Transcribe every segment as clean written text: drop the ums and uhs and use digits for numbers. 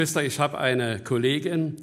Geschwister, ich habe eine Kollegin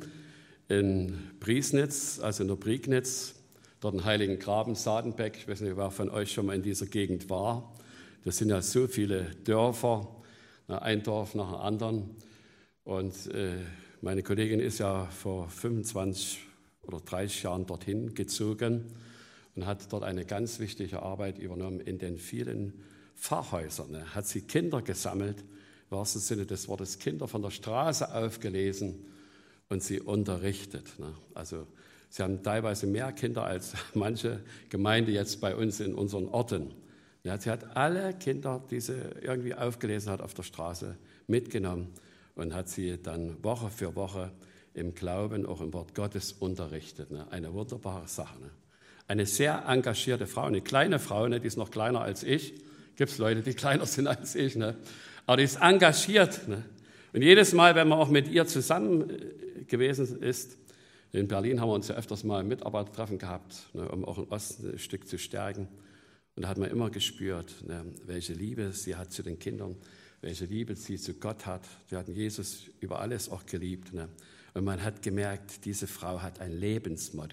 in Priesnitz, also in der Prignitz, dort in Heiligen Graben, Sadenbeck. Ich weiß nicht, wer von euch schon mal in dieser Gegend war. Das sind ja so viele Dörfer, ein Dorf nach dem anderen. Und meine Kollegin ist ja vor 25 oder 30 Jahren dorthin gezogen und hat dort eine ganz wichtige Arbeit übernommen in den vielen Pfarrhäusern. Hat sie Kinder gesammelt, im wahrsten Sinne des Wortes, Kinder von der Straße aufgelesen und sie unterrichtet. Also sie haben teilweise mehr Kinder als manche Gemeinde jetzt bei uns in unseren Orten. Sie hat alle Kinder, die sie irgendwie aufgelesen hat, auf der Straße mitgenommen und hat sie dann Woche für Woche im Glauben, auch im Wort Gottes unterrichtet. Eine wunderbare Sache. Eine sehr engagierte Frau, eine kleine Frau, die ist noch kleiner als ich. Gibt es Leute, die kleiner sind als ich, aber die ist engagiert. Und jedes Mal, wenn man auch mit ihr zusammen gewesen ist, in Berlin haben wir uns ja öfters mal Mitarbeitertreffen gehabt, um auch im Osten ein Stück zu stärken. Und da hat man immer gespürt, welche Liebe sie hat zu den Kindern, welche Liebe sie zu Gott hat. Sie hatten Jesus über alles auch geliebt. Und man hat gemerkt, diese Frau hat ein Lebensmotto.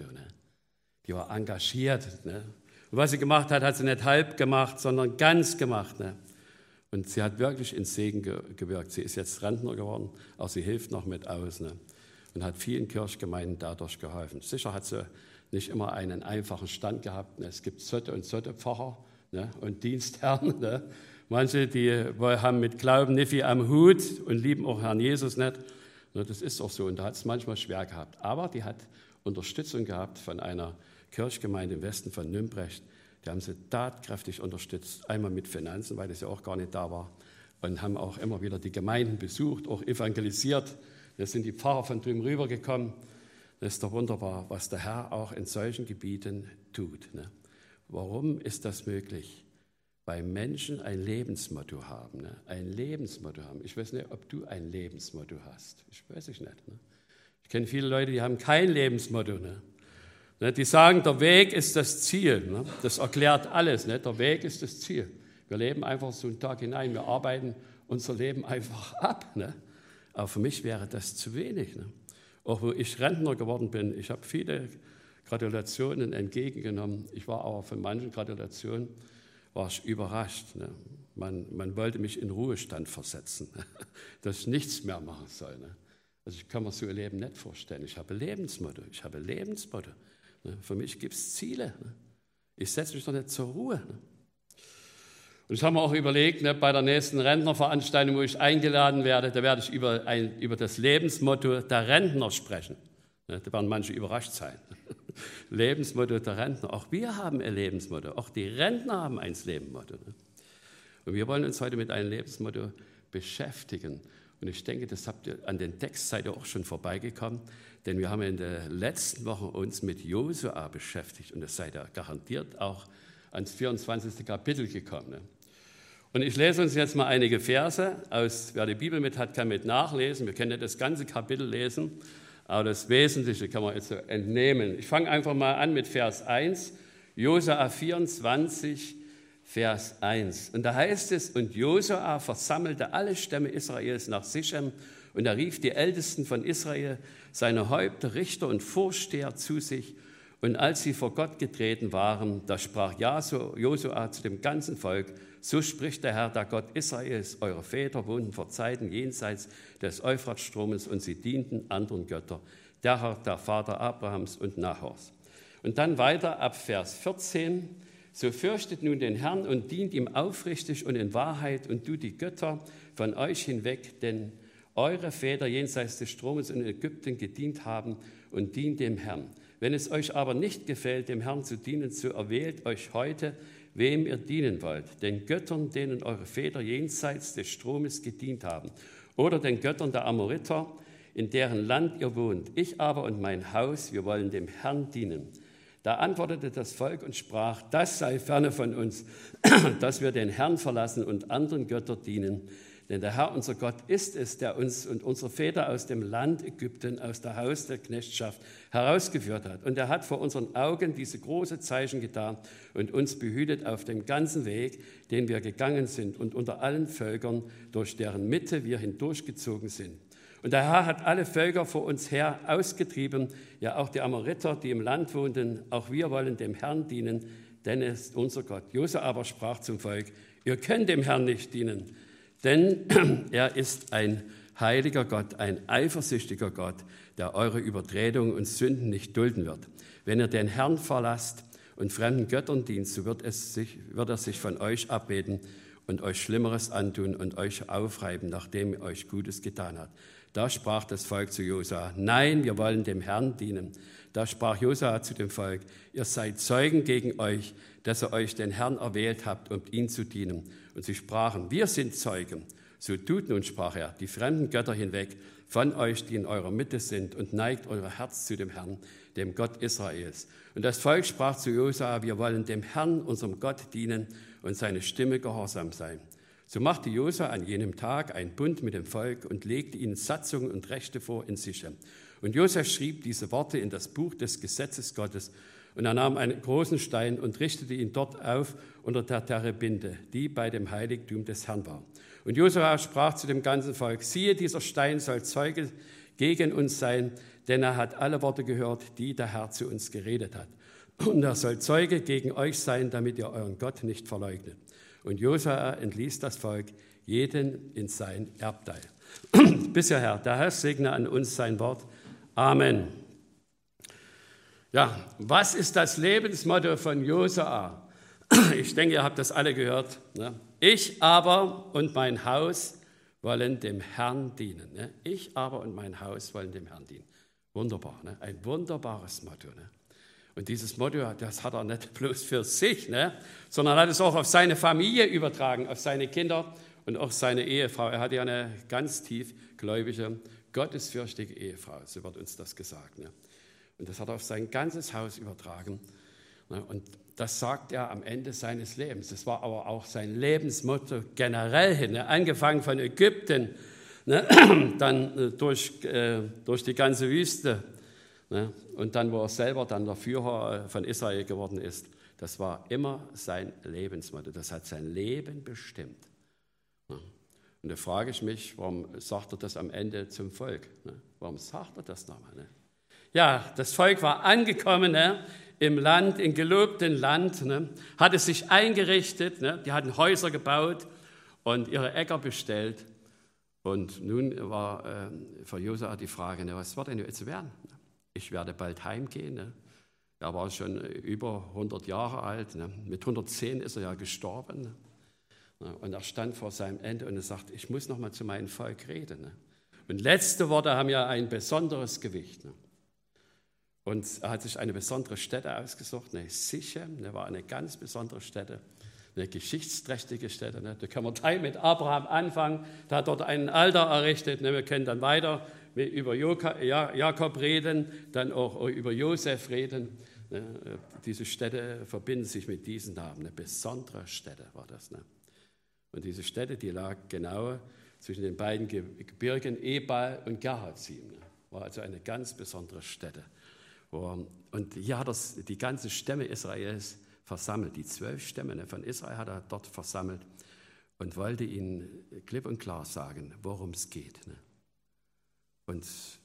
Die war engagiert. Und was sie gemacht hat, hat sie nicht halb gemacht, sondern ganz gemacht. Und sie hat wirklich in Segen gewirkt. Sie ist jetzt Rentner geworden, aber sie hilft noch mit aus und hat vielen Kirchgemeinden dadurch geholfen. Sicher hat sie nicht immer einen einfachen Stand gehabt. Es gibt Zotte und Zotte-Pfarrer und Dienstherren. Manche, die haben mit Glauben nicht viel am Hut und lieben auch Herrn Jesus nicht. Das ist auch so und da hat es manchmal schwer gehabt. Aber die hat Unterstützung gehabt von einer Kirchgemeinde im Westen von Nümbrecht. Die haben sie tatkräftig unterstützt, einmal mit Finanzen, weil das ja auch gar nicht da war, und haben auch immer wieder die Gemeinden besucht, auch evangelisiert. Da sind die Pfarrer von drüben rübergekommen. Das ist doch wunderbar, was der Herr auch in solchen Gebieten tut. Warum ist das möglich? Weil Menschen ein Lebensmotto haben. Ein Lebensmotto haben. Ich weiß nicht, ob du ein Lebensmotto hast. Ich weiß es nicht. Ich kenne viele Leute, die haben kein Lebensmotto. Die sagen, der Weg ist das Ziel. Das erklärt alles. Der Weg ist das Ziel. Wir leben einfach so einen Tag hinein. Wir arbeiten unser Leben einfach ab. Aber für mich wäre das zu wenig. Auch wo ich Rentner geworden bin, ich habe viele Gratulationen entgegengenommen. Ich war aber von manchen Gratulationen war ich überrascht. Man wollte mich in Ruhestand versetzen, dass ich nichts mehr machen soll. Also ich kann mir so ein Leben nicht vorstellen. Ich habe Lebensmotto. Für mich gibt es Ziele. Ich setze mich doch nicht zur Ruhe. Und ich habe mir auch überlegt, bei der nächsten Rentnerveranstaltung, wo ich eingeladen werde, da werde ich über das Lebensmotto der Rentner sprechen. Da werden manche überrascht sein. Lebensmotto der Rentner. Auch wir haben ein Lebensmotto. Auch die Rentner haben ein Lebensmotto. Und wir wollen uns heute mit einem Lebensmotto beschäftigen. Und ich denke, das habt ihr an den Text seid ihr auch schon vorbeigekommen, denn wir haben in der letzten Woche uns mit Josua beschäftigt und das seid ihr garantiert auch ans 24. Kapitel gekommen. Und ich lese uns jetzt mal einige Verse aus, wer die Bibel mit hat, kann mit nachlesen. Wir können nicht das ganze Kapitel lesen, aber das Wesentliche kann man jetzt so entnehmen. Ich fange einfach mal an mit Vers 1, Josua 24, Vers 1. Und da heißt es, und Josua versammelte alle Stämme Israels nach Sichem und er rief die Ältesten von Israel, seine Häupter, Richter und Vorsteher zu sich. Und als sie vor Gott getreten waren, da sprach Josua zu dem ganzen Volk, so spricht der Herr, der Gott Israels, eure Väter wohnten vor Zeiten jenseits des Euphratstromes und sie dienten anderen Göttern, der Herr, der Vater Abrahams und Nachors. Und dann weiter ab Vers 14, so fürchtet nun den Herrn und dient ihm aufrichtig und in Wahrheit und tut die Götter von euch hinweg, denn eure Väter jenseits des Stromes in Ägypten gedient haben und dient dem Herrn. Wenn es euch aber nicht gefällt, dem Herrn zu dienen, so erwählt euch heute, wem ihr dienen wollt, den Göttern, denen eure Väter jenseits des Stromes gedient haben, oder den Göttern der Amoriter, in deren Land ihr wohnt. Ich aber und mein Haus, wir wollen dem Herrn dienen. Da antwortete das Volk und sprach, das sei ferne von uns, dass wir den Herrn verlassen und anderen Göttern dienen. Denn der Herr, unser Gott, ist es, der uns und unsere Väter aus dem Land Ägypten, aus der Haus der Knechtschaft herausgeführt hat. Und er hat vor unseren Augen diese große Zeichen getan und uns behütet auf dem ganzen Weg, den wir gegangen sind und unter allen Völkern, durch deren Mitte wir hindurchgezogen sind. Und der Herr hat alle Völker vor uns her ausgetrieben, ja auch die Amoriter, die im Land wohnten. Auch wir wollen dem Herrn dienen, denn er ist unser Gott. Josua aber sprach zum Volk, ihr könnt dem Herrn nicht dienen, denn er ist ein heiliger Gott, ein eifersüchtiger Gott, der eure Übertretungen und Sünden nicht dulden wird. Wenn ihr den Herrn verlasst und fremden Göttern dient, so wird er sich von euch abwenden und euch Schlimmeres antun und euch aufreiben, nachdem er euch Gutes getan hat. Da sprach das Volk zu Josua, nein, wir wollen dem Herrn dienen. Da sprach Josua zu dem Volk, ihr seid Zeugen gegen euch, dass ihr euch den Herrn erwählt habt, um ihm zu dienen. Und sie sprachen, wir sind Zeugen. So tut nun, sprach er, die fremden Götter hinweg von euch, die in eurer Mitte sind, und neigt euer Herz zu dem Herrn, dem Gott Israels. Und das Volk sprach zu Josua, wir wollen dem Herrn, unserem Gott, dienen und seine Stimme gehorsam sein. So machte Josua an jenem Tag einen Bund mit dem Volk und legte ihnen Satzungen und Rechte vor in Sichem. Und Josua schrieb diese Worte in das Buch des Gesetzes Gottes. Und er nahm einen großen Stein und richtete ihn dort auf unter der Terebinte, die bei dem Heiligtum des Herrn war. Und Josua sprach zu dem ganzen Volk, siehe, dieser Stein soll Zeuge gegen uns sein, denn er hat alle Worte gehört, die der Herr zu uns geredet hat. Und er soll Zeuge gegen euch sein, damit ihr euren Gott nicht verleugnet. Und Josua entließ das Volk, jeden in sein Erbteil. Bisher, Herr, der Herr segne an uns sein Wort. Amen. Ja, was ist das Lebensmotto von Josua? Ich denke, ihr habt das alle gehört. Ne? Ich aber und mein Haus wollen dem Herrn dienen. Ne? Ich aber und mein Haus wollen dem Herrn dienen. Wunderbar, ne? Ein wunderbares Motto. Ne? Und dieses Motto, das hat er nicht bloß für sich, ne? Sondern hat es auch auf seine Familie übertragen, auf seine Kinder und auch seine Ehefrau. Er hatte ja eine ganz tiefgläubige, gottesfürchtige Ehefrau, so wird uns das gesagt. Ne? Und das hat er auf sein ganzes Haus übertragen. Ne? Und das sagt er am Ende seines Lebens. Das war aber auch sein Lebensmotto generell hin, ne? Angefangen von Ägypten, ne? Dann durch die ganze Wüste. Ne? Und dann, wo er selber dann der Führer von Israel geworden ist, das war immer sein Lebensmotto. Das hat sein Leben bestimmt. Ne? Und da frage ich mich, warum sagt er das am Ende zum Volk? Ne? Warum sagt er das nochmal? Ne? Ja, das Volk war angekommen, ne? Im Land, im gelobten Land, ne? Hatte sich eingerichtet, ne? Die hatten Häuser gebaut und ihre Äcker bestellt. Und nun war für Josua die Frage, ne? Was wird denn jetzt werden? Ich werde bald heimgehen. Ne? Er war schon über 100 Jahre alt. Ne? Mit 110 ist er ja gestorben. Ne? Und er stand vor seinem Ende und er sagt, ich muss noch mal zu meinem Volk reden. Ne? Und letzte Worte haben ja ein besonderes Gewicht. Ne? Und er hat sich eine besondere Stätte ausgesucht, ne? Sichem, ne? War eine ganz besondere Stätte, eine geschichtsträchtige Stätte. Ne? Da können wir gleich mit Abraham anfangen. Der hat dort einen Altar errichtet. Ne? Wir können dann weiter über Jakob reden, dann auch über Josef reden. Diese Städte verbinden sich mit diesen Namen. Eine besondere Stätte war das. Und diese Stätte, die lag genau zwischen den beiden Gebirgen Ebal und Gerizim. War also eine ganz besondere Stätte. Und hier hat er die ganzen Stämme Israels versammelt. Die 12 Stämme von Israel hat er dort versammelt und wollte ihnen klipp und klar sagen, worum es geht. Und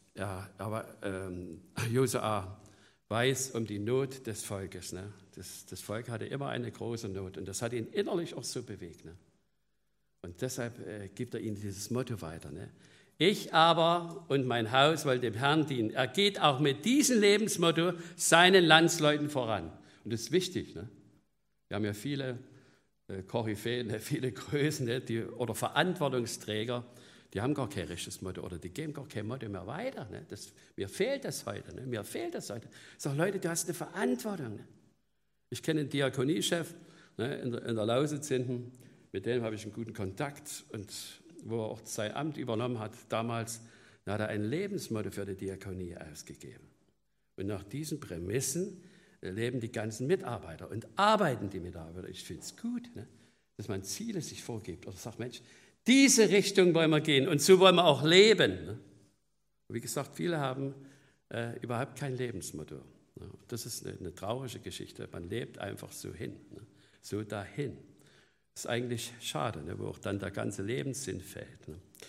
Josua weiß um die Not des Volkes. Ne? Das Volk hatte immer eine große Not und das hat ihn innerlich auch so bewegt. Ne? Und deshalb gibt er ihnen dieses Motto weiter. Ne? Ich aber und mein Haus wollen dem Herrn dienen. Er geht auch mit diesem Lebensmotto seinen Landsleuten voran. Und das ist wichtig. Ne? Wir haben ja viele Koryphäen, viele Größen oder Verantwortungsträger, die haben gar kein richtiges Motto oder die geben gar kein Motto mehr weiter. Ne? Mir fehlt das heute. Ne? Mir fehlt das heute. Ich sage, Leute, du hast eine Verantwortung. Ne? Ich kenne einen Diakoniechef, ne, in der Lausitz hinten, mit dem habe ich einen guten Kontakt. Und wo er auch sein Amt übernommen hat damals, da hat er ein Lebensmotto für die Diakonie ausgegeben. Und nach diesen Prämissen leben die ganzen Mitarbeiter und arbeiten die Mitarbeiter. Ich finde es gut, ne, dass man Ziele sich vorgibt oder sagt, Mensch, diese Richtung wollen wir gehen und so wollen wir auch leben. Ne? Wie gesagt, viele haben überhaupt kein Lebensmotto. Ne? Das ist eine traurige Geschichte. Man lebt einfach so hin, ne? So dahin. Das ist eigentlich schade, ne? Wo auch dann der ganze Lebenssinn fällt. Ne?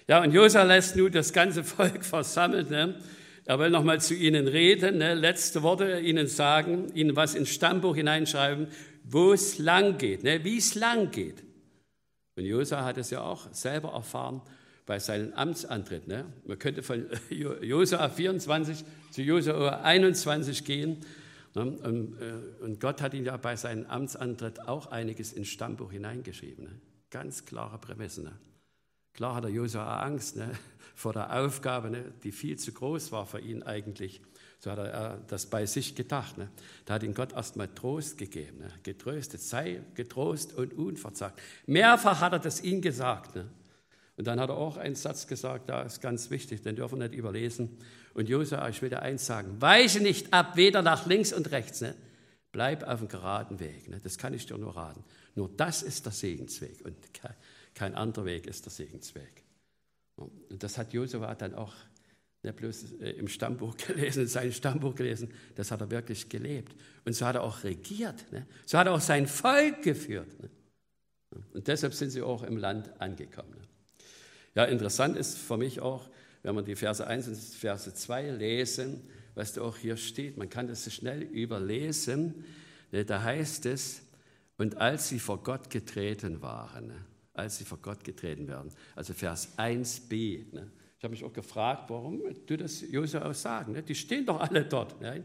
Ja, und Josua lässt nun das ganze Volk versammeln. Ne? Er will nochmal zu ihnen reden, ne? Letzte Worte ihnen sagen, ihnen was ins Stammbuch hineinschreiben, wo es lang geht, ne? Wie es lang geht. Und Josua hat es ja auch selber erfahren bei seinem Amtsantritt. Ne? Man könnte von Josua 24 zu Josua 21 gehen. Ne? Und Gott hat ihn ja bei seinem Amtsantritt auch einiges ins Stammbuch hineingeschrieben. Ne? Ganz klare Prämissen. Ne? Klar hat der Josua Angst, ne, vor der Aufgabe, ne, die viel zu groß war für ihn eigentlich. So hat er das bei sich gedacht. Ne. Da hat ihm Gott erstmal Trost gegeben. Ne. Getröstet, sei getrost und unverzagt. Mehrfach hat er das ihm gesagt. Ne. Und dann hat er auch einen Satz gesagt, da ist ganz wichtig, den dürfen wir nicht überlesen. Und Josua, ich will dir eins sagen, weiche nicht ab, weder nach links und rechts. Ne. Bleib auf dem geraden Weg. Ne. Das kann ich dir nur raten. Nur das ist der Segensweg und kein anderer Weg ist der Segensweg. Und das hat Josua dann auch nicht bloß im Stammbuch gelesen, in seinem Stammbuch gelesen, das hat er wirklich gelebt. Und so hat er auch regiert. Ne? So hat er auch sein Volk geführt. Ne? Und deshalb sind sie auch im Land angekommen. Ne? Ja, interessant ist für mich auch, wenn man die Verse 1 und Verse 2 lesen, was da auch hier steht. Man kann das so schnell überlesen. Ne? Da heißt es, und als sie vor Gott getreten waren, ne? Als sie vor Gott getreten werden. Also Vers 1b. Ne? Ich habe mich auch gefragt, warum du das Josua auch sagen. Ne? Die stehen doch alle dort. Ne?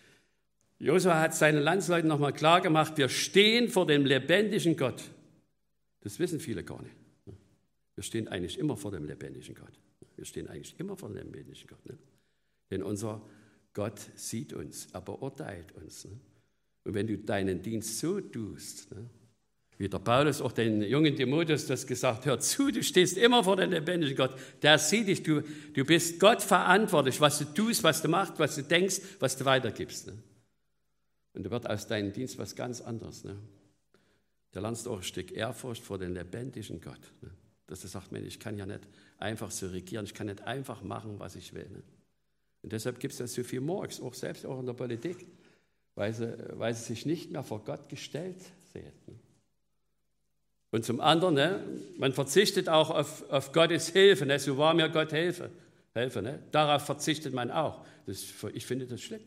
Josua hat seinen Landsleuten nochmal klar gemacht, wir stehen vor dem lebendigen Gott. Das wissen viele gar nicht. Ne? Wir stehen eigentlich immer vor dem lebendigen Gott. Wir stehen eigentlich immer vor dem lebendigen Gott. Ne? Denn unser Gott sieht uns, er beurteilt uns. Ne? Und wenn du deinen Dienst so tust, ne? Wie der Paulus auch den jungen Timotheus das gesagt, hör zu, du stehst immer vor dem lebendigen Gott. Der sieht dich, du bist Gott verantwortlich, was du tust, was du machst, was du denkst, was du weitergibst. Ne? Und da wird aus deinem Dienst was ganz anderes. Ne? Da lernst du auch ein Stück Ehrfurcht vor dem lebendigen Gott. Ne? Dass du sagst, Mensch, ich kann ja nicht einfach so regieren, ich kann nicht einfach machen, was ich will. Ne? Und deshalb gibt es ja so viel Murks, auch selbst auch in der Politik, weil sie sich nicht mehr vor Gott gestellt sehen. Ne? Und zum anderen, ne, man verzichtet auch auf Gottes Hilfe, ne, so wahr mir Gott helfe ne, darauf verzichtet man auch. Ich finde das schlimm.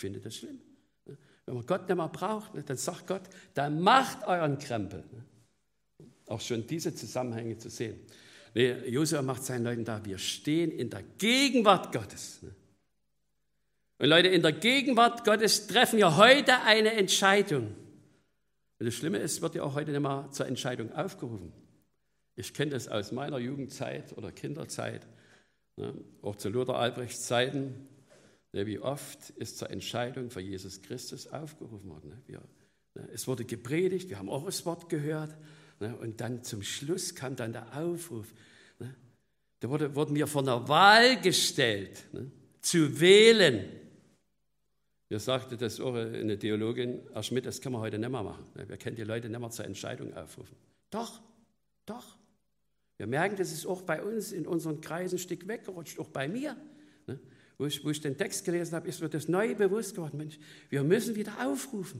Ne. Wenn man Gott nicht mehr braucht, ne, dann sagt Gott, dann macht euren Krempel. Ne. Auch schon diese Zusammenhänge zu sehen. Ne, Josua macht seinen Leuten da, wir stehen in der Gegenwart Gottes. Ne. Und Leute, in der Gegenwart Gottes treffen wir heute eine Entscheidung. Und das Schlimme ist, wird ja auch heute nicht mehr zur Entscheidung aufgerufen. Ich kenne das aus meiner Jugendzeit oder Kinderzeit, ne, auch zu Lothar Albrechts Zeiten. Ne, wie oft ist zur Entscheidung für Jesus Christus aufgerufen worden. Ne, es wurde gepredigt, wir haben auch das Wort gehört. Ne, und dann zum Schluss kam dann der Aufruf. Ne, da wurden wir vor einer Wahl gestellt, ne, zu wählen. Mir sagte das auch eine Theologin, Herr Schmidt, das können wir heute nicht mehr machen. Wir können die Leute nicht mehr zur Entscheidung aufrufen. Doch. Wir merken, das ist auch bei uns in unseren Kreisen ein Stück weggerutscht, auch bei mir. Wo ich den Text gelesen habe, ist mir das neu bewusst geworden. Mensch, wir müssen wieder aufrufen.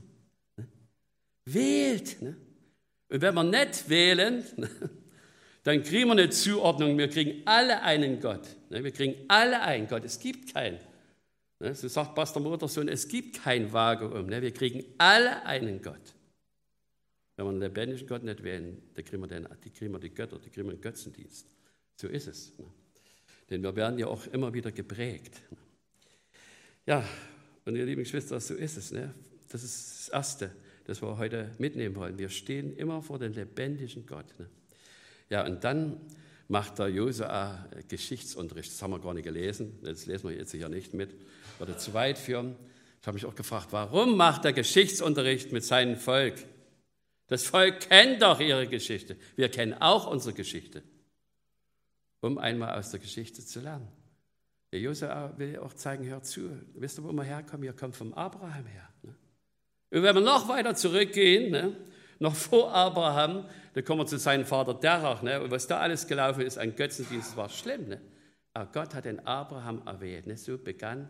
Wählt. Und wenn wir nicht wählen, dann kriegen wir eine Zuordnung. Wir kriegen alle einen Gott. Wir kriegen alle einen Gott. Es gibt keinen. So sagt Pastor Muttersohn, es gibt kein Vakuum. Wir kriegen alle einen Gott. Wenn wir einen lebendigen Gott nicht wählen, dann kriegen wir die Götter, die kriegen wir den Götzendienst. So ist es. Denn wir werden ja auch immer wieder geprägt. Ja, und ihr lieben Geschwister, so ist es. Das ist das Erste, das wir heute mitnehmen wollen. Wir stehen immer vor dem lebendigen Gott. Ja, und dann macht der Josua Geschichtsunterricht. Das haben wir gar nicht gelesen, das lesen wir jetzt sicher nicht mit. Würde zu weit führen. Ich habe mich auch gefragt, warum macht er Geschichtsunterricht mit seinem Volk? Das Volk kennt doch ihre Geschichte. Wir kennen auch unsere Geschichte, um einmal aus der Geschichte zu lernen. Der Josua will auch zeigen, hört zu. Wisst ihr, wo wir herkommen? Wir kommen vom Abraham her. Und wenn wir noch weiter zurückgehen, noch vor Abraham, da kommen wir zu seinem Vater Terach. Und was da alles gelaufen ist an Götzendienst, war schlimm. Aber Gott hat den Abraham erwählt. So begann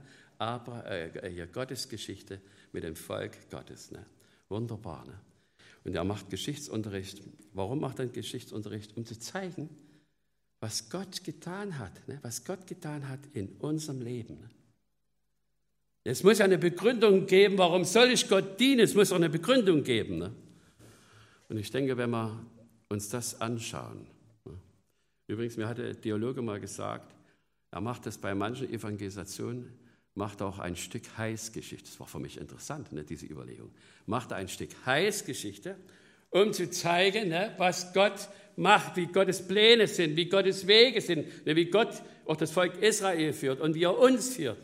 Gottes Geschichte mit dem Volk Gottes. Wunderbar. Und er macht Geschichtsunterricht. Warum macht er Geschichtsunterricht? Um zu zeigen, was Gott getan hat, was Gott getan hat in unserem Leben. Es muss ja eine Begründung geben, warum soll ich Gott dienen? Es muss auch eine Begründung geben. Und ich denke, wenn wir uns das anschauen, übrigens, mir hat der Theologe mal gesagt, er macht das bei manchen Evangelisationen, macht auch ein Stück Heilsgeschichte. Das war für mich interessant, diese Überlegung. Macht ein Stück Heilsgeschichte, um zu zeigen, was Gott macht, wie Gottes Pläne sind, wie Gottes Wege sind, wie Gott auch das Volk Israel führt und wie er uns führt.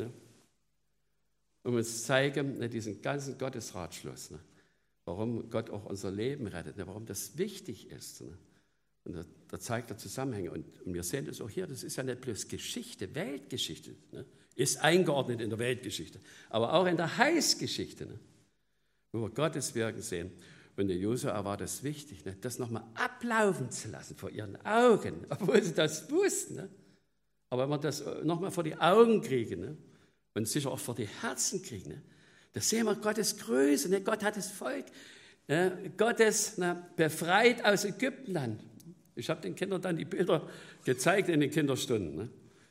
Um uns zu zeigen, diesen ganzen Gottesratschluss, warum Gott auch unser Leben rettet, warum das wichtig ist. Und da zeigt er Zusammenhänge. Und wir sehen das auch hier, das ist ja nicht bloß Geschichte, Weltgeschichte, ist eingeordnet in der Weltgeschichte, aber auch in der Heilsgeschichte, wo wir Gottes Wirken sehen. Und der Josua war das wichtig, das nochmal ablaufen zu lassen vor ihren Augen, obwohl sie das wussten. Aber wenn wir das nochmal vor die Augen kriegen und sicher auch vor die Herzen kriegen, da sehen wir Gottes Größe. Gott hat das Volk Gottes befreit aus Ägyptenland. Ich habe den Kindern dann die Bilder gezeigt in den Kinderstunden,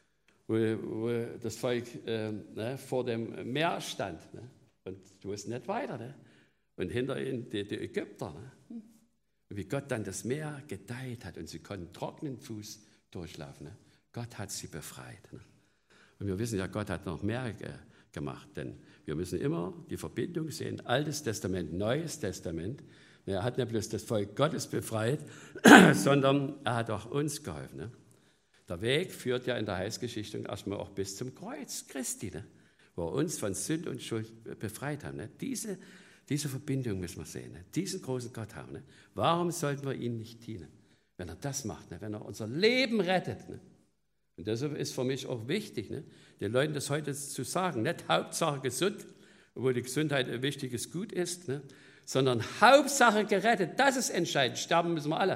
wo das Volk vor dem Meer stand. Und du wusstest nicht weiter. Und hinter ihnen die Ägypter. Und wie Gott dann das Meer gedeiht hat und sie konnten trockenen Fuß durchlaufen. Gott hat sie befreit. Und wir wissen ja, Gott hat noch mehr gemacht, denn wir müssen immer die Verbindung sehen, Altes Testament, Neues Testament. Er hat nicht bloß das Volk Gottes befreit, sondern er hat auch uns geholfen. Der Weg führt ja in der Heilsgeschichte erstmal auch bis zum Kreuz Christi, wo er uns von Sünde und Schuld befreit hat. Diese Verbindung müssen wir sehen, diesen großen Gott haben. Warum sollten wir ihm nicht dienen, wenn er das macht, wenn er unser Leben rettet? Und deshalb ist für mich auch wichtig, den Leuten das heute zu sagen, nicht Hauptsache gesund, obwohl die Gesundheit ein wichtiges Gut ist, sondern Hauptsache gerettet, das ist entscheidend. Sterben müssen wir alle.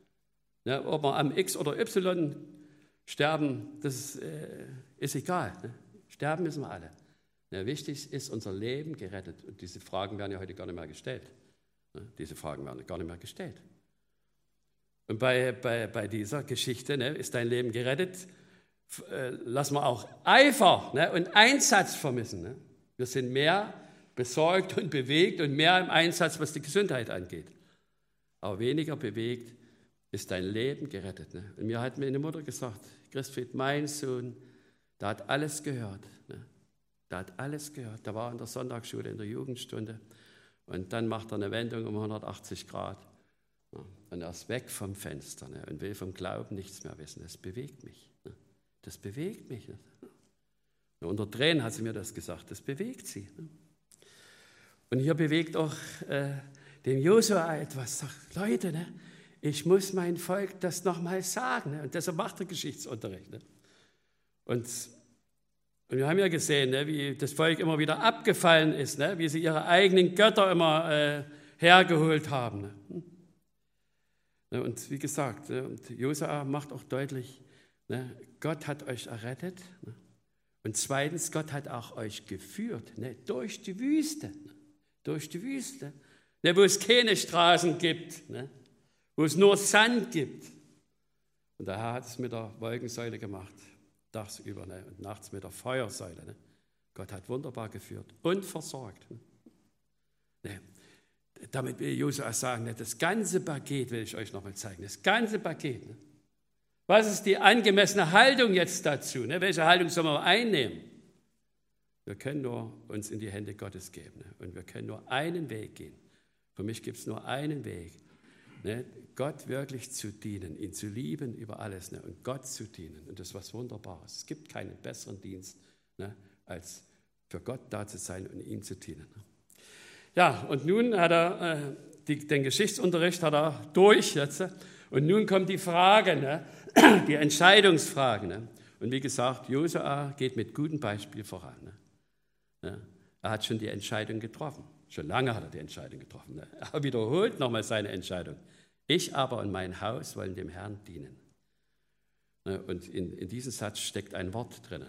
Ob wir am X oder Y sterben, das ist egal. Sterben müssen wir alle. Wichtig ist unser Leben gerettet. Und diese Fragen werden ja heute gar nicht mehr gestellt. Diese Fragen werden gar nicht mehr gestellt. Und bei dieser Geschichte, ist dein Leben gerettet, lassen wir auch Eifer und Einsatz vermissen. Wir sind mehr besorgt und bewegt und mehr im Einsatz, was die Gesundheit angeht. Aber weniger bewegt ist dein Leben gerettet. Und mir hat meine Mutter gesagt, Christfried, mein Sohn, der hat alles gehört. Der hat alles gehört. Der war in der Sonntagsschule, in der Jugendstunde. Und dann macht er eine Wendung um 180 Grad. Und er ist weg vom Fenster und will vom Glauben nichts mehr wissen. Das bewegt mich. Das bewegt mich. Und unter Tränen hat sie mir das gesagt. Das bewegt sie. Und hier bewegt auch dem Josua etwas. Sagt, Leute, ich muss mein Volk das nochmal sagen. Und deshalb macht er Geschichtsunterricht. Und wir haben ja gesehen, wie das Volk immer wieder abgefallen ist, wie sie ihre eigenen Götter immer hergeholt haben. Und wie gesagt, und Josua macht auch deutlich, Gott hat euch errettet. Und zweitens, Gott hat auch euch geführt durch die Wüste. Durch die Wüste, wo es keine Straßen gibt, wo es nur Sand gibt. Und der Herr hat es mit der Wolkensäule gemacht, tagsüber und nachts mit der Feuersäule. Gott hat wunderbar geführt und versorgt. Damit will Josua sagen, das ganze Paket will ich euch nochmal zeigen, das ganze Paket. Was ist die angemessene Haltung jetzt dazu? Welche Haltung sollen wir einnehmen? Wir können nur uns in die Hände Gottes geben und wir können nur einen Weg gehen. Für mich gibt es nur einen Weg, Gott wirklich zu dienen, ihn zu lieben über alles und Gott zu dienen. Und das ist was Wunderbares. Es gibt keinen besseren Dienst, als für Gott da zu sein und ihm zu dienen. Ja, und nun hat er den Geschichtsunterricht hat er durch jetzt. Und nun kommt die Frage, die Entscheidungsfrage. Und wie gesagt, Josua geht mit gutem Beispiel voran. Er hat schon die Entscheidung getroffen. Schon lange hat er die Entscheidung getroffen. Er wiederholt nochmal seine Entscheidung. Ich aber und mein Haus wollen dem Herrn dienen. Und in diesem Satz steckt ein Wort drin.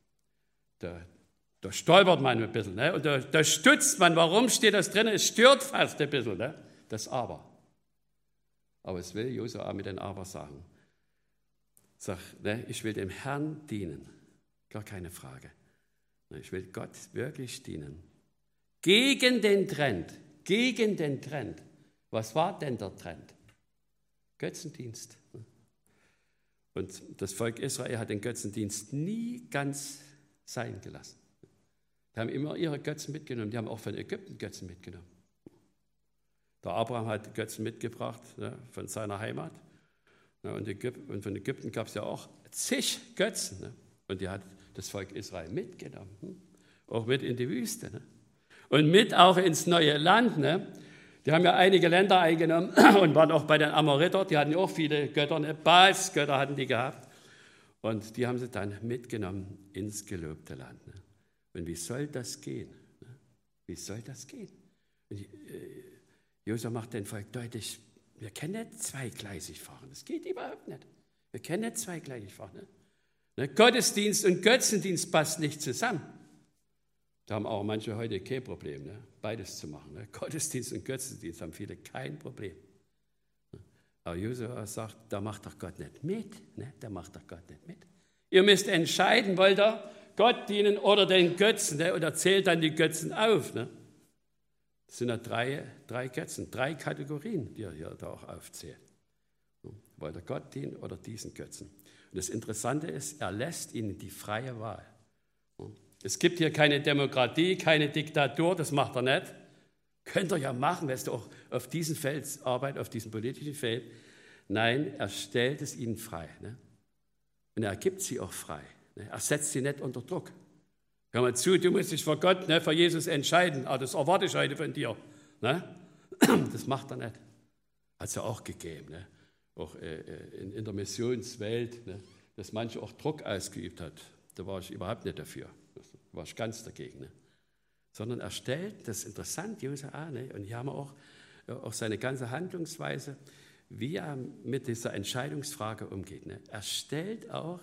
Da stolpert man ein bisschen. Und da stutzt man. Warum steht das drin? Es stört fast ein bisschen. Das Aber. Aber es will Josua mit den Aber sagen. Sag, ne, ich will dem Herrn dienen. Gar keine Frage. Ich will Gott wirklich dienen. Gegen den Trend. Gegen den Trend. Was war denn der Trend? Götzendienst. Und das Volk Israel hat den Götzendienst nie ganz sein gelassen. Die haben immer ihre Götzen mitgenommen. Die haben auch von Ägypten Götzen mitgenommen. Der Abraham hat Götzen mitgebracht, ne, von seiner Heimat. Ja, und von Ägypten gab es ja auch zig Götzen. Ne? Und die hat das Volk Israel mitgenommen. Auch mit in die Wüste. Ne? Und mit auch ins neue Land. Ne? Die haben ja einige Länder eingenommen und waren auch bei den Amoriter. Die hatten ja auch viele Götter. Ne? Baalsgötter hatten die gehabt. Und die haben sie dann mitgenommen ins gelobte Land. Ne? Und wie soll das gehen? Ne? Wie soll das gehen? Josua macht den Volk deutlich, wir können nicht zweigleisig fahren. Das geht überhaupt nicht. Wir können nicht zweigleisig fahren. Ne? Gottesdienst und Götzendienst passt nicht zusammen. Da haben auch manche heute kein Problem, ne? Beides zu machen. Ne? Gottesdienst und Götzendienst haben viele kein Problem. Aber Josua sagt, da macht doch Gott nicht mit. Ne? Da macht doch Gott nicht mit. Ihr müsst entscheiden, wollt ihr Gott dienen oder den Götzen. Ne? Und er zählt dann die Götzen auf. Ne? Das sind ja drei Götzen, 3 Kategorien, die er hier da auch aufzählt. Wollt ihr Gott dienen oder diesen Götzen? Und das Interessante ist, er lässt ihnen die freie Wahl. Es gibt hier keine Demokratie, keine Diktatur, das macht er nicht. Könnt ihr ja machen, wenn du auch auf diesem Feld arbeitet, auf diesem politischen Feld. Nein, er stellt es ihnen frei. Ne? Und er gibt sie auch frei. Ne? Er setzt sie nicht unter Druck. Hör mal zu, du musst dich für Gott, ne, für Jesus entscheiden. Aber das erwarte ich heute von dir. Ne? Das macht er nicht. Hat es ja auch gegeben. Ne? Auch in der Missionswelt, ne? Dass manche auch Druck ausgeübt hat. Da war ich überhaupt nicht dafür. Da war ich ganz dagegen. Ne? Sondern er stellt, das ist interessant, Josua, ne? Und hier haben wir auch seine ganze Handlungsweise, wie er mit dieser Entscheidungsfrage umgeht. Ne? Er stellt auch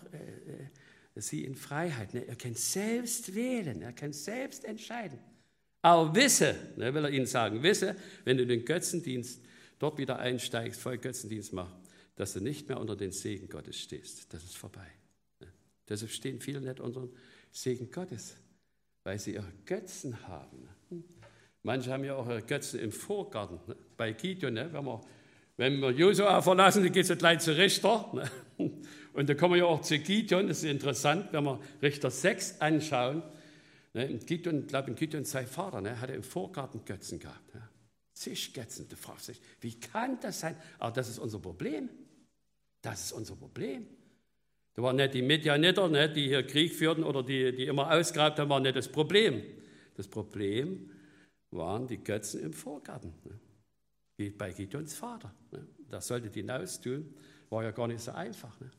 sie in Freiheit. Ne? Er kann selbst wählen, er kann selbst entscheiden. Aber wisse, ne, will er ihnen sagen, wisse, wenn du den Götzendienst dort wieder einsteigst, voll Götzendienst machst, dass du nicht mehr unter den Segen Gottes stehst. Das ist vorbei. Ne? Deshalb stehen viele nicht unter dem Segen Gottes, weil sie ihre Götzen haben. Ne? Manche haben ja auch ihre Götzen im Vorgarten. Ne? Bei Gideon, ne? Wenn wir Josua verlassen, dann geht es gleich zu Richter. Ne? Und da kommen wir ja auch zu Gideon. Das ist interessant, wenn wir Richter 6 anschauen. Ne? Gideon, ich glaube, Gideon, sein Vater, ne? Hatte im Vorgarten Götzen gehabt. Ne? Zig Götzen. Du fragst dich, wie kann das sein? Aber das ist unser Problem. Das ist unser Problem. Da waren nicht die Midianiter, ne? Die hier Krieg führten oder die immer ausgeraubt haben, waren nicht das Problem. Das Problem waren die Götzen im Vorgarten. Ne? Wie bei Gideons Vater. Ne? Das sollte die hinaustun, war ja gar nicht so einfach. Ne?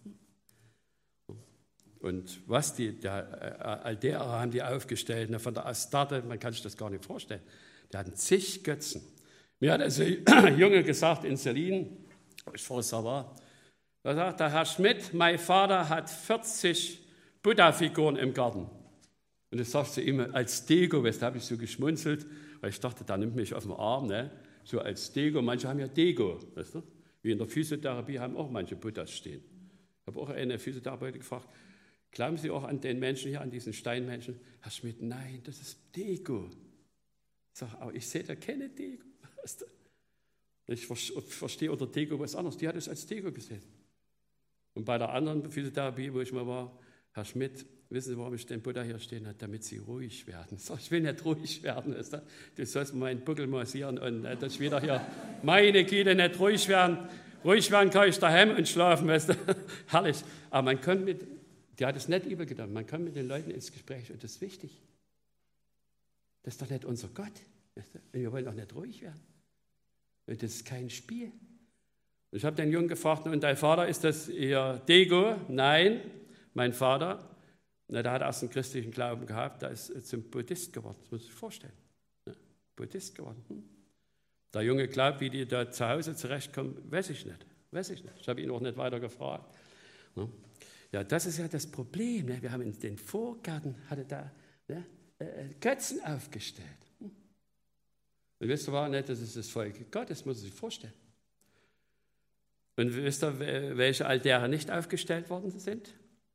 Und was Altäre haben die aufgestellt, ne? Von der Astarte, man kann sich das gar nicht vorstellen. Die hatten zig Götzen. Mir hat also ein Junge gesagt in Selin, wo ich vorher war, da sagt der Herr Schmidt, mein Vater hat 40 Buddha-Figuren im Garten. Und das sagst du ihm als Deko, da habe ich so geschmunzelt, weil ich dachte, da nimmt mich auf den Arm, ne? So als Deko. Manche haben ja Deko, weißt du? Wie in der Physiotherapie haben auch manche Buddhas stehen. Ich habe auch eine Physiotherapeutin gefragt, glauben Sie auch an den Menschen hier, an diesen Steinmenschen? Herr Schmidt, nein, das ist Deko. Ich sage, aber ich sehe da keine Deko. Weißt du? Ich verstehe unter Deko was anderes. Die hat es als Deko gesehen. Und bei der anderen Physiotherapie, wo ich mal war, Herr Schmidt, wissen Sie, warum ich den Buddha hier stehen habe? Damit Sie ruhig werden. Ich sage, ich will nicht ruhig werden. Du sollst meinen Buckel massieren und dass ich wieder hier, meine Güte, nicht ruhig werden. Ruhig werden kann ich daheim und schlafen, weißt du. Herrlich. Aber man kann die hat es nicht übergenommen, man kann mit den Leuten ins Gespräch und das ist wichtig. Das ist doch nicht unser Gott. Weißt du? Und wir wollen doch nicht ruhig werden. Und das ist kein Spiel. Und ich habe den Jungen gefragt, und dein Vater, ist das eher Deko? Nein, mein Vater, der hat erst einen christlichen Glauben gehabt, der ist zum Buddhist geworden, das muss ich sich vorstellen. Buddhist geworden. Der Junge glaubt, wie die da zu Hause zurechtkommen, weiß ich nicht. Ich habe ihn auch nicht weiter gefragt. Ja, das ist ja das Problem. Wir haben in den Vorgarten, hatte da Götzen aufgestellt. Und wisst ihr was, das ist das Volk Gottes, muss man sich vorstellen. Und wisst ihr, welche Altäre nicht aufgestellt worden sind?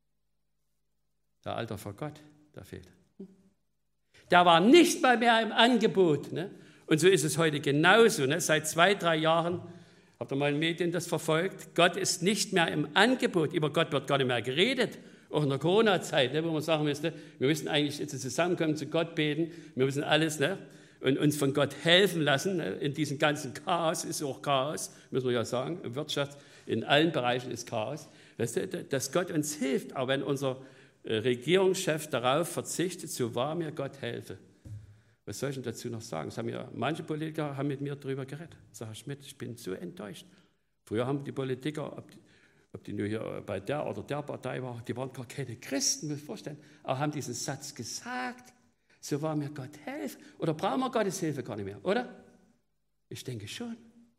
Der Altar vor Gott, der fehlt. Der war nicht mal mehr im Angebot. Ne? Und so ist es heute genauso. Ne? Seit 2-3 Jahren, habt ihr mal in den Medien das verfolgt, Gott ist nicht mehr im Angebot. Über Gott wird gar nicht mehr geredet. Auch in der Corona-Zeit, ne, wo man sagen müsste, wir müssen eigentlich jetzt zusammenkommen, zu Gott beten, wir müssen alles und uns von Gott helfen lassen. Ne, in diesem ganzen Chaos ist auch Chaos, müssen wir ja sagen, in Wirtschaft, in allen Bereichen ist Chaos. Weißt du, dass Gott uns hilft, auch wenn unser Regierungschef darauf verzichtet, so wahr mir Gott helfe. Was soll ich denn dazu noch sagen? Manche Politiker haben mit mir darüber geredet. Sag ich, Schmidt, ich bin so enttäuscht. Früher haben die Politiker, ob die nur hier bei der oder der Partei waren, die waren gar keine Christen, muss ich vorstellen, aber haben diesen Satz gesagt, so wahr mir Gott helfe. Oder brauchen wir Gottes Hilfe gar nicht mehr, oder? Ich denke schon.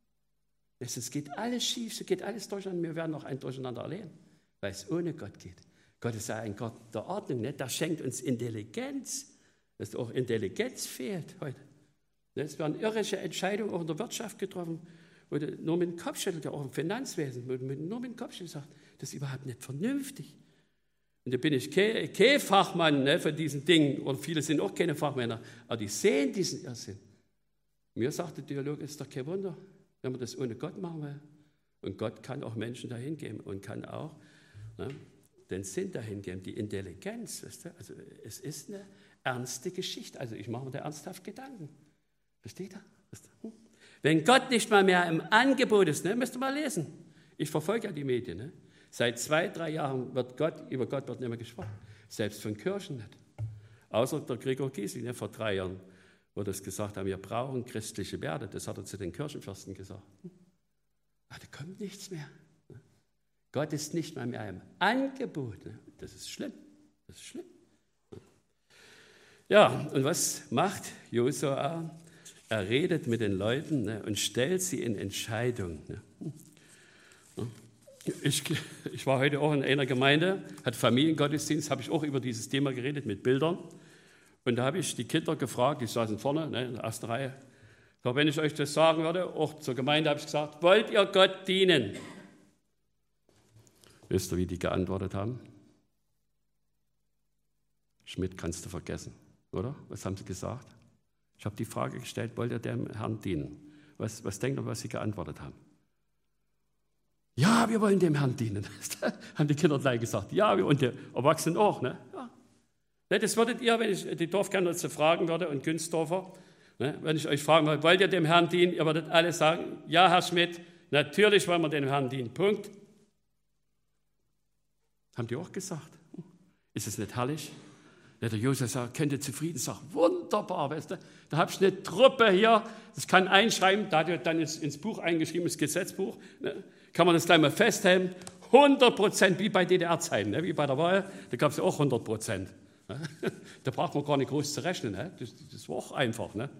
Es geht alles schief, es geht alles durcheinander, wir werden noch ein Durcheinander erleben, weil es ohne Gott geht. Gott ist ja ein Gott der Ordnung, ne? Der schenkt uns Intelligenz, dass auch Intelligenz fehlt heute. Es werden irrische Entscheidungen auch in der Wirtschaft getroffen, wo du nur mit dem Kopf schüttelt, ja auch im Finanzwesen, wo du nur mit dem Kopf schüttelt, sagt, das ist überhaupt nicht vernünftig. Und da bin ich kein Fachmann, ne, von diesen Dingen, und viele sind auch keine Fachmänner, aber die sehen diesen Irrsinn. Mir sagt der Theologe, ist doch kein Wunder, wenn man das ohne Gott machen will. Und Gott kann auch Menschen dahin geben und kann auch den Sinn dahin geben, die Intelligenz. Weißt du? Also es ist eine ernste Geschichte. Also ich mache mir da ernsthaft Gedanken. Versteht ihr? Wenn Gott nicht mal mehr im Angebot ist, ne, müsst ihr mal lesen. Ich verfolge ja die Medien. Ne? Seit 2-3 Jahren wird über Gott wird nicht mehr gesprochen. Selbst von Kirchen nicht. Außer der Gregor Gysi, ne, vor 3 Jahren, wo das gesagt haben, wir brauchen christliche Werte. Das hat er zu den Kirchenfürsten gesagt. Aber da kommt nichts mehr. Gott ist nicht mal mehr im Angebot. Ne? Das ist schlimm. Das ist schlimm. Ja, und was macht Josua? Er redet mit den Leuten, ne, und stellt sie in Entscheidung. Ne. Ich war heute auch in einer Gemeinde, hat Familiengottesdienst, habe ich auch über dieses Thema geredet mit Bildern. Und da habe ich die Kinder gefragt, die saßen vorne, ne, in der ersten Reihe. Aber wenn ich euch das sagen würde, auch zur Gemeinde habe ich gesagt, wollt ihr Gott dienen? Wisst ihr, wie die geantwortet haben? Schmidt, kannst du vergessen, oder? Was haben sie gesagt? Ich habe die Frage gestellt, wollt ihr dem Herrn dienen? Was denkt ihr, was sie geantwortet haben? Ja, wir wollen dem Herrn dienen. Haben die Kinder gleich gesagt. Ja, und die Erwachsenen auch. Ne? Ja. Das würdet ihr, wenn ich die Dorfkinder fragen würde und Günzdorfer, ne, wenn ich euch fragen würde, wollt ihr dem Herrn dienen? Ihr würdet alle sagen, ja, Herr Schmidt, natürlich wollen wir dem Herrn dienen. Punkt. Haben die auch gesagt. Ist es nicht herrlich? Der Josef sagt, könnt ihr zufrieden sein? Wunderbar, weißt du? Da habe ich eine Truppe hier, das kann einschreiben, da hat er dann ins Buch eingeschrieben, das Gesetzbuch, ne? Kann man das gleich mal festhalten, 100%, wie bei DDR-Zeiten, ne? Wie bei der Wahl, da gab es ja auch 100%. Ne? Da braucht man gar nicht groß zu rechnen, ne? Das war auch einfach. Ne?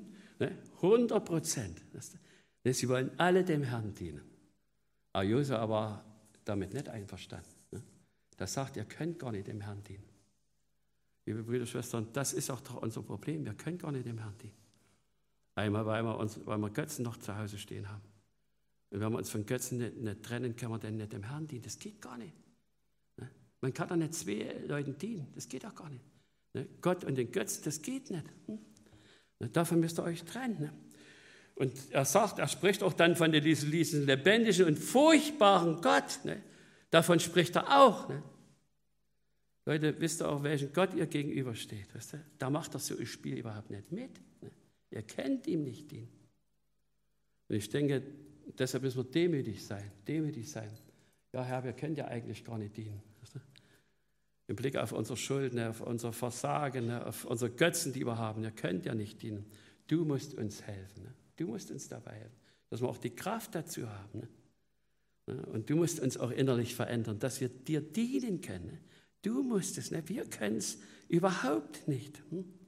100%. Sie wollen alle dem Herrn dienen. Aber Josef war damit nicht einverstanden. Ne? Das sagt, ihr könnt gar nicht dem Herrn dienen. Liebe Brüder und Schwestern, das ist auch doch unser Problem. Wir können gar nicht dem Herrn dienen. Einmal, weil wir Götzen noch zu Hause stehen haben. Und wenn wir uns von Götzen nicht trennen, können wir dann nicht dem Herrn dienen. Das geht gar nicht. Ne? Man kann doch nicht 2 Leuten dienen. Das geht auch gar nicht. Ne? Gott und den Götzen, das geht nicht. Ne? Davon müsst ihr euch trennen. Ne? Und er spricht auch dann von diesem lebendigen und furchtbaren Gott. Ne? Davon spricht er auch. Ne? Leute, wisst ihr auch, welchen Gott ihr gegenübersteht? Weißt du? Da macht er so ein Spiel überhaupt nicht mit. Ne? Ihr kennt ihm nicht dienen. Und ich denke, deshalb müssen wir demütig sein. Ja, Herr, wir können dir eigentlich gar nicht dienen. Weißt du? Im Blick auf unsere Schuld, ne, auf unser Versagen, ne, auf unsere Götzen, die wir haben. Ihr könnt ja nicht dienen. Du musst uns helfen. Ne? Du musst uns dabei helfen, dass wir auch die Kraft dazu haben. Ne? Und du musst uns auch innerlich verändern, dass wir dir dienen können. Ne? Du musst es, ne? Wir können es überhaupt nicht.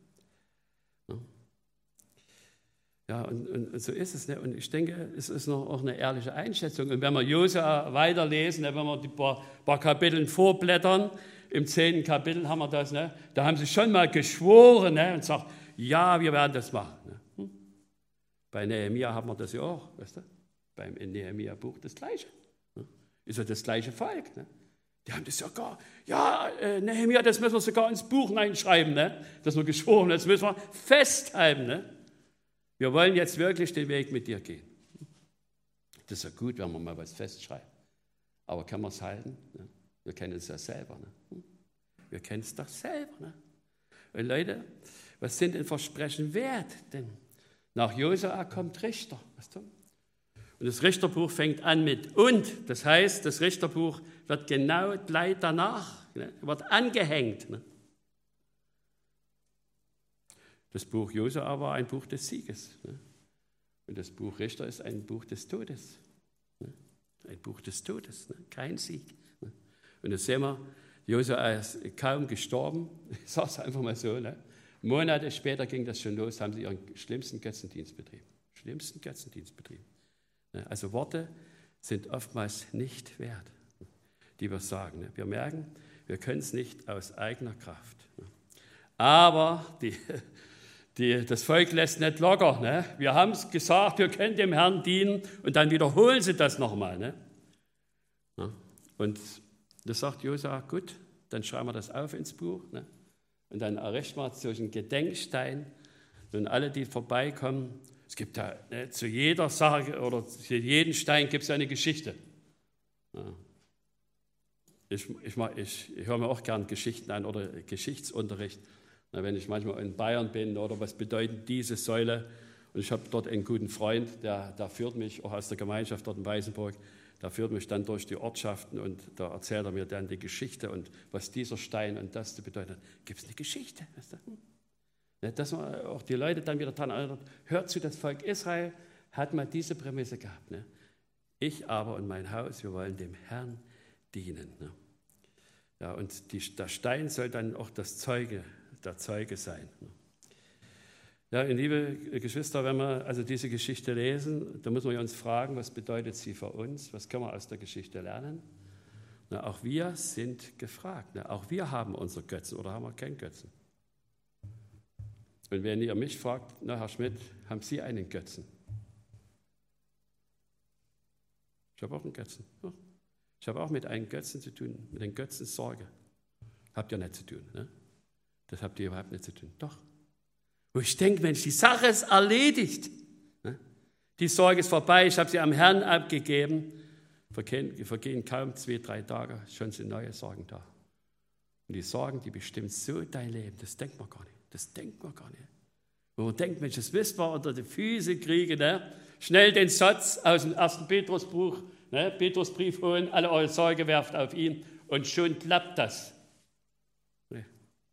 Ja, und so ist es. Ne? Und ich denke, es ist noch auch eine ehrliche Einschätzung. Und wenn wir Josua weiterlesen, ne, wenn wir die paar Kapiteln vorblättern, im 10. Kapitel haben wir das, ne? Da haben sie schon mal geschworen, ne? Und gesagt, ja, wir werden das machen. Ne? Bei Nehemia haben wir das ja auch, weißt du? Beim Nehemia-Buch das Gleiche. ist ja das gleiche Volk. Ne? Die haben das sogar, Nehemia, das müssen wir sogar ins Buch reinschreiben, ne? Das wir geschworen, das müssen wir festhalten. Ne? Wir wollen jetzt wirklich den Weg mit dir gehen. Das ist ja gut, wenn wir mal was festschreiben. Aber kann man es halten? Ne? Wir kennen es ja selber. Ne? Wir kennen es doch selber. Ne? Und Leute, was sind denn Versprechen wert? Denn nach Josua kommt Richter. Weißt du? Und das Richterbuch fängt an mit und. Das heißt, das Richterbuch wird genau gleich danach, ne, wird angehängt. Ne. Das Buch Josua war ein Buch des Sieges. Ne. Und das Buch Richter ist ein Buch des Todes. Ne. Ein Buch des Todes, ne. Kein Sieg. Ne. Und das sehen wir, Josua ist kaum gestorben. Ich sage es einfach mal so. Ne. Monate später ging das schon los, haben sie ihren schlimmsten Götzendienst betrieben. Also Worte sind oftmals nicht wert, die wir sagen. Wir merken, wir können es nicht aus eigener Kraft. Aber das Volk lässt nicht locker. Wir haben es gesagt, wir können dem Herrn dienen und dann wiederholen sie das nochmal. Und das sagt Josua, gut, dann schreiben wir das auf ins Buch. Und dann errichten wir solchen Gedenkstein und alle, die vorbeikommen. Es gibt ja zu jeder Sache oder zu jedem Stein gibt es eine Geschichte. Ja. Ich höre mir auch gern Geschichten an oder Geschichtsunterricht. Wenn ich manchmal in Bayern bin oder was bedeutet diese Säule. Und ich habe dort einen guten Freund, der führt mich auch aus der Gemeinschaft dort in Weißenburg. Der führt mich dann durch die Ortschaften und da erzählt er mir dann die Geschichte und was dieser Stein und das bedeutet. Gibt es eine Geschichte? Weißt du? Dass man auch die Leute dann wieder daran erinnert, hört zu, das Volk Israel hat mal diese Prämisse gehabt. Ne? Ich aber und mein Haus, wir wollen dem Herrn dienen. Ne? Ja, und der Stein soll dann auch der Zeuge sein. Ne? Ja, liebe Geschwister, wenn wir also diese Geschichte lesen, dann müssen wir uns fragen, was bedeutet sie für uns? Was können wir aus der Geschichte lernen? Na, auch wir sind gefragt. Ne? Auch wir haben unsere Götzen oder haben wir keinen Götzen? Und wenn ihr mich fragt, na Herr Schmidt, haben Sie einen Götzen? Ich habe auch einen Götzen. Ja. Ich habe auch mit einem Götzen zu tun, mit den Götzen Sorge. Habt ihr nicht zu tun. Ne? Das habt ihr überhaupt nicht zu tun. Doch. Wo ich denke, Mensch, die Sache ist erledigt. Ne? Die Sorge ist vorbei, ich habe sie am Herrn abgegeben. Vergehen kaum 2-3 Tage, schon sind neue Sorgen da. Und die Sorgen, die bestimmen so dein Leben, das denkt man gar nicht. Wo man denkt, Mensch, das wissen wir unter die Füße kriegen, ne? Schnell den Satz aus dem 1. Petrusbuch, ne? Petrusbrief holen, alle eure Sorge werft auf ihn und schon klappt das. Nee.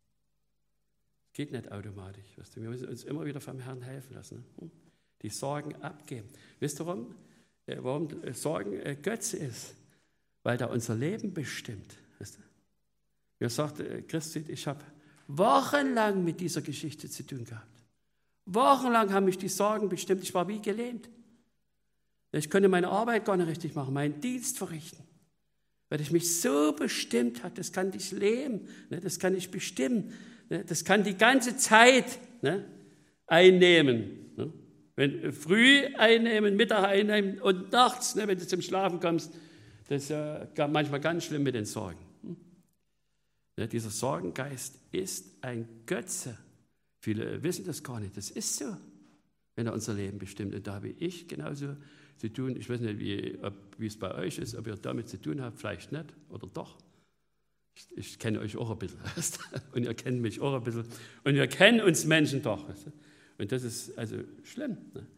Geht nicht automatisch. Weißt du? Wir müssen uns immer wieder vom Herrn helfen lassen. Ne? Die Sorgen abgeben. Wisst ihr warum Sorgen Götze ist? Weil da unser Leben bestimmt. Weißt du? Mir sagte Christi, ich habe wochenlang mit dieser Geschichte zu tun gehabt. Wochenlang haben mich die Sorgen bestimmt. Ich war wie gelähmt. Ich konnte meine Arbeit gar nicht richtig machen, meinen Dienst verrichten. Weil ich mich so bestimmt hat, das kann dich lähmen, das kann ich bestimmen, das kann die ganze Zeit einnehmen. Wenn früh einnehmen, Mittag einnehmen und nachts, wenn du zum Schlafen kommst, das ist ja manchmal ganz schlimm mit den Sorgen. Dieser Sorgengeist ist ein Götze. Viele wissen das gar nicht. Das ist so, wenn er unser Leben bestimmt. Und da habe ich genauso zu tun. Ich weiß nicht, wie es bei euch ist, ob ihr damit zu tun habt, vielleicht nicht oder doch. Ich kenne euch auch ein bisschen. Und ihr kennt mich auch ein bisschen. Und wir kennen uns Menschen doch. Und das ist also schlimm.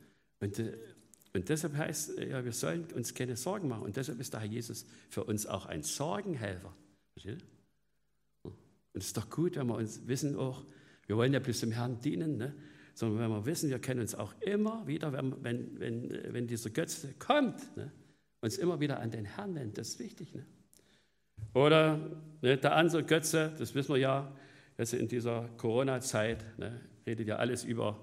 Und deshalb heißt, ja, wir sollen uns keine Sorgen machen. Und deshalb ist der Herr Jesus für uns auch ein Sorgenhelfer. Versteht ihr? Und es ist doch gut, wenn wir uns wissen auch, wir wollen ja bloß dem Herrn dienen, ne? Sondern wenn wir wissen, wir können uns auch immer wieder, wenn dieser Götze kommt, ne? Uns immer wieder an den Herrn wenden, das ist wichtig. Ne? Oder der andere Götze, das wissen wir ja, also in dieser Corona-Zeit, redet ja alles über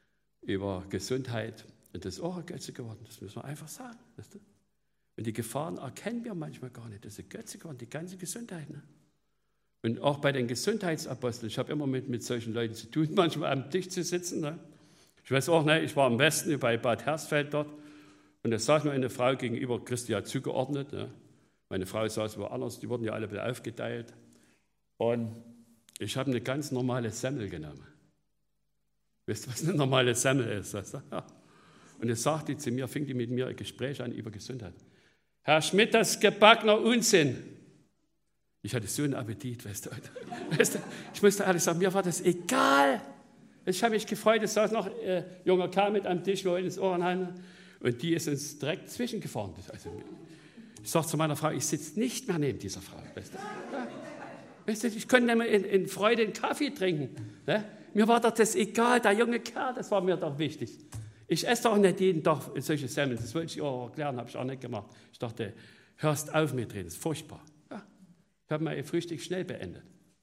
Gesundheit und das ist auch ein Götze geworden, das müssen wir einfach sagen. Weißt du? Und die Gefahren erkennen wir manchmal gar nicht, das ist ein Götze geworden, die ganze Gesundheit. Ne? Und auch bei den Gesundheitsaposteln, ich habe immer mit solchen Leuten zu tun, manchmal am Tisch zu sitzen. Ne? Ich weiß auch, ich war im Westen bei Bad Hersfeld dort und da saß mir eine Frau gegenüber, Christi hat zugeordnet, ne? Meine Frau saß woanders, die wurden ja alle wieder aufgeteilt. Und ich habe eine ganz normale Semmel genommen. Wisst ihr, was eine normale Semmel ist? Ja. Und jetzt sagt die zu mir, fing die mit mir ein Gespräch an über Gesundheit. Herr Schmidt, das ist gebackener Unsinn. Ich hatte so einen Appetit, weißt du. Ich musste ehrlich sagen, mir war das egal. Ich habe mich gefreut, es saß noch ein junger Kerl mit am Tisch, wo ins Ohren haben, und die ist uns direkt zwischengefahren. Also, ich sage zu meiner Frau, ich sitze nicht mehr neben dieser Frau. Weißt du? Ja. Weißt du, ich konnte nicht mehr in Freude einen Kaffee trinken. Ne? Mir war doch das egal, der junge Kerl, das war mir doch wichtig. Ich esse doch nicht jeden Tag solche Semmeln, das wollte ich auch erklären, habe ich auch nicht gemacht. Ich dachte, hörst auf mit reden, das ist furchtbar. Ja. Ich habe mein Frühstück schnell beendet.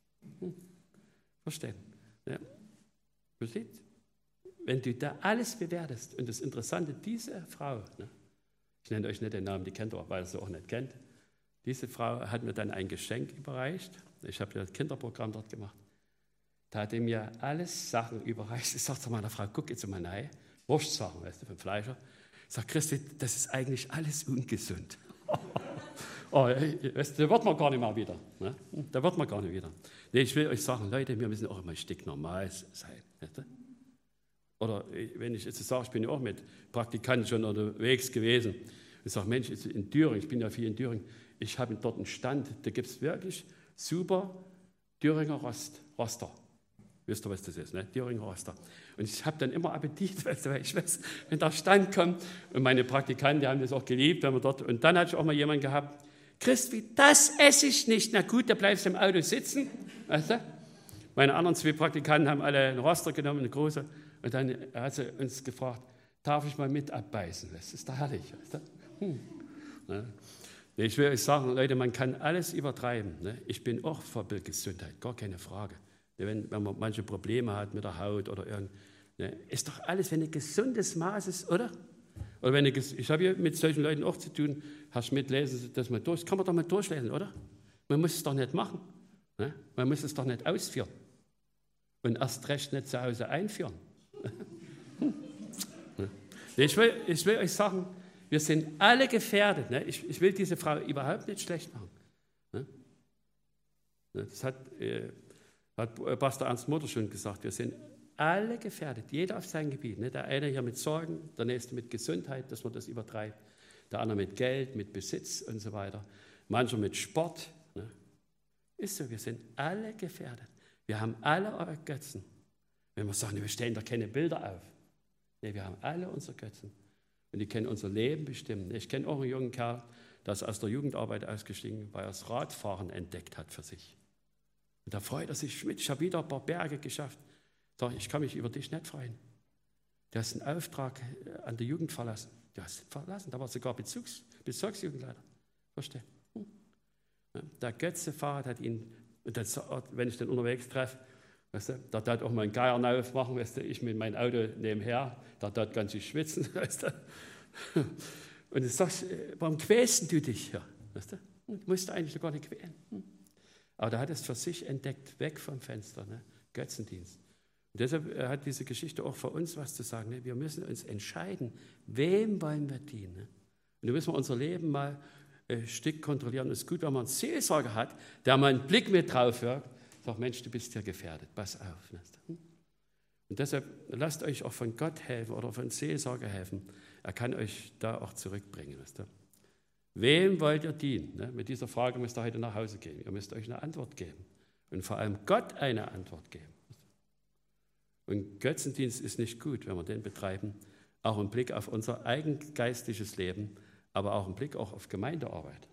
Verstehen? Ja. Versteht? Wenn du da alles bewertest, und das Interessante, diese Frau, ne, ich nenne euch nicht den Namen, die kennt ihr auch, weil ihr sie auch nicht kennt, diese Frau hat mir dann ein Geschenk überreicht. Ich habe ja das Kinderprogramm dort gemacht. Da hat er mir alles Sachen überreicht. Ich sage zu meiner Frau, guck jetzt mal rein, Wurstsachen, weißt du, vom Fleischer. Ich sage, Christi, das ist eigentlich alles ungesund. Oh, weißt du, da wird man gar nicht mehr wieder. Ne? Da wird man gar nicht wieder. Nee, ich will euch sagen, Leute, wir müssen auch immer ein Stück normal sein. Weißt du? Oder wenn ich jetzt sage, ich bin ja auch mit Praktikanten schon unterwegs gewesen. Ich sage, Mensch, in Thüringen, ich bin ja viel in Thüringen, ich habe dort einen Stand, da gibt es wirklich super Thüringer Roster. Wisst ihr, was das ist, ne? Thüringer Roster. Und ich habe dann immer Appetit, weißt du, weil ich weiß, wenn der Stand kommt, und meine Praktikanten, die haben das auch geliebt, wenn wir dort, und dann hatte ich auch mal jemanden gehabt, Christi, das esse ich nicht. Na gut, da bleibst du im Auto sitzen. Weißt du? Meine anderen 2 Praktikanten haben alle einen Roster genommen, eine große, und dann hat sie uns gefragt, darf ich mal mit abbeißen? Das ist doch herrlich. Weißt du? Ja. Ich will euch sagen, Leute, man kann alles übertreiben. Ne? Ich bin auch für Gesundheit, gar keine Frage. Wenn man manche Probleme hat mit der Haut oder irgend, ne? Ist doch alles, wenn ein gesundes Maß ist, oder? Oder wenn ich habe hier mit solchen Leuten auch zu tun, Herr Schmidt, lesen Sie das mal durch. Das kann man doch mal durchlesen, oder? Man muss es doch nicht machen. Ne? Man muss es doch nicht ausführen. Und erst recht nicht zu Hause einführen. Ich will euch sagen, wir sind alle gefährdet. Ne? Ich will diese Frau überhaupt nicht schlecht machen. Ne? Das hat Pastor Ernst Mutter schon gesagt. Wir sind alle gefährdet, jeder auf sein Gebiet. Ne? Der eine hier mit Sorgen, der nächste mit Gesundheit, dass man das übertreibt. Der andere mit Geld, mit Besitz und so weiter. Mancher mit Sport. Ne? Ist so, wir sind alle gefährdet. Wir haben alle eure Götzen. Wenn wir sagen, wir stellen da keine Bilder auf. Nee, wir haben alle unsere Götzen. Und die können unser Leben bestimmen. Ich kenne auch einen jungen Kerl, der ist aus der Jugendarbeit ausgestiegen, weil er das Radfahren entdeckt hat für sich. Und da freut er sich, Schmidt, ich habe wieder ein paar Berge geschafft. Sag ich kann mich über dich nicht freuen. Du hast einen Auftrag an die Jugend verlassen. Du hast ihn verlassen, da war sogar Bezirksjugendleiter. Verstehe? Der Götze-Fahrrad hat ihn, und das, wenn ich den unterwegs treffe, weißt du, da darf auch mal einen Geier aufmachen, weißt du, ich mit meinem Auto nebenher, da darf ganz schön schwitzen, weißt du. Und du sagst, warum quälst du dich hier? Weißt du? Du musst eigentlich gar nicht quälen. Aber der hat es für sich entdeckt, weg vom Fenster, ne? Götzendienst. Und deshalb hat diese Geschichte auch für uns was zu sagen. Ne? Wir müssen uns entscheiden, wem wollen wir dienen. Ne? Und da müssen wir unser Leben mal ein Stück kontrollieren. Es ist gut, wenn man einen Seelsorger hat, der mal einen Blick mit drauf wirkt, sagt, Mensch, du bist hier gefährdet, pass auf. Ne? Und deshalb lasst euch auch von Gott helfen oder von Seelsorger helfen. Er kann euch da auch zurückbringen. Weißt du? Wem wollt ihr dienen? Ne? Mit dieser Frage müsst ihr heute nach Hause gehen. Ihr müsst euch eine Antwort geben. Und vor allem Gott eine Antwort geben. Und Götzendienst ist nicht gut, wenn wir den betreiben. Auch im Blick auf unser eigengeistliches Leben, aber auch im Blick auch auf Gemeindearbeit.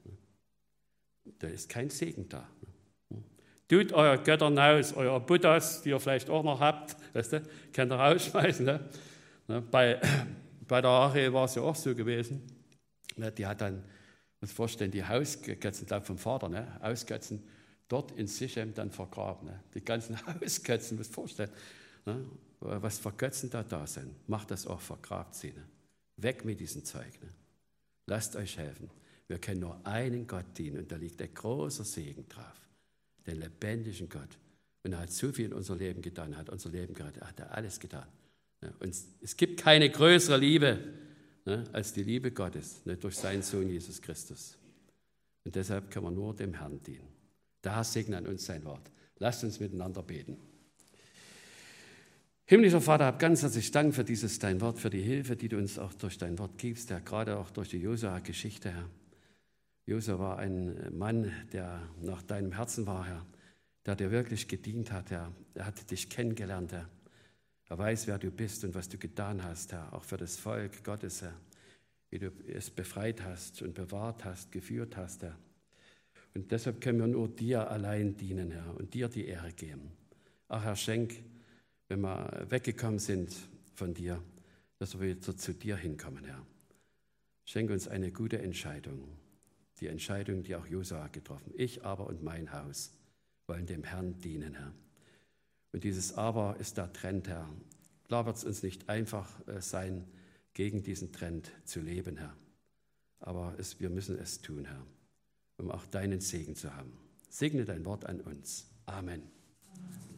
Da ist kein Segen da. Tut euer Göttern aus, euer Buddhas, die ihr vielleicht auch noch habt, weißt du, könnt ihr rausschmeißen. Ne? Bei der Ariel war es ja auch so gewesen. Die hat dann, muss vorstellen, die Hausgötzen, glaube vom Vater, ne? Hausgötzen, dort in Sichem dann vergraben. Ne? Die ganzen Hausgötzen, muss vorstellen. Ne? Was für Götzen da sind, macht das auch, vergrabt sie. Ne? Weg mit diesem Zeug. Ne? Lasst euch helfen. Wir können nur einen Gott dienen und da liegt ein großer Segen drauf. Den lebendigen Gott. Und er hat so viel in unser Leben getan, hat unser Leben gerettet, hat er alles getan. Ne? Und es gibt keine größere Liebe, ne, als die Liebe Gottes, ne, durch seinen Sohn Jesus Christus. Und deshalb können wir nur dem Herrn dienen. Der Herr segne an uns sein Wort. Lasst uns miteinander beten. Himmlischer Vater, hab ganz herzlich Dank für dieses dein Wort, für die Hilfe, die du uns auch durch dein Wort gibst, Herr, gerade auch durch die Josua-Geschichte, Herr. Josua war ein Mann, der nach deinem Herzen war, Herr, der dir wirklich gedient hat, Herr. Er hat dich kennengelernt, Herr. Er weiß, wer du bist und was du getan hast, Herr, auch für das Volk Gottes, Herr, wie du es befreit hast und bewahrt hast, geführt hast, Herr. Und deshalb können wir nur dir allein dienen, Herr, und dir die Ehre geben. Ach, Herr, schenk, wenn wir weggekommen sind von dir, dass wir wieder zu dir hinkommen, Herr. Schenk uns eine gute Entscheidung, die Entscheidung, die auch Josua getroffen. Ich aber und mein Haus wollen dem Herrn dienen, Herr. Und dieses Aber ist der Trend, Herr. Klar wird es uns nicht einfach sein, gegen diesen Trend zu leben, Herr. Aber wir müssen es tun, Herr, um auch deinen Segen zu haben. Segne dein Wort an uns. Amen.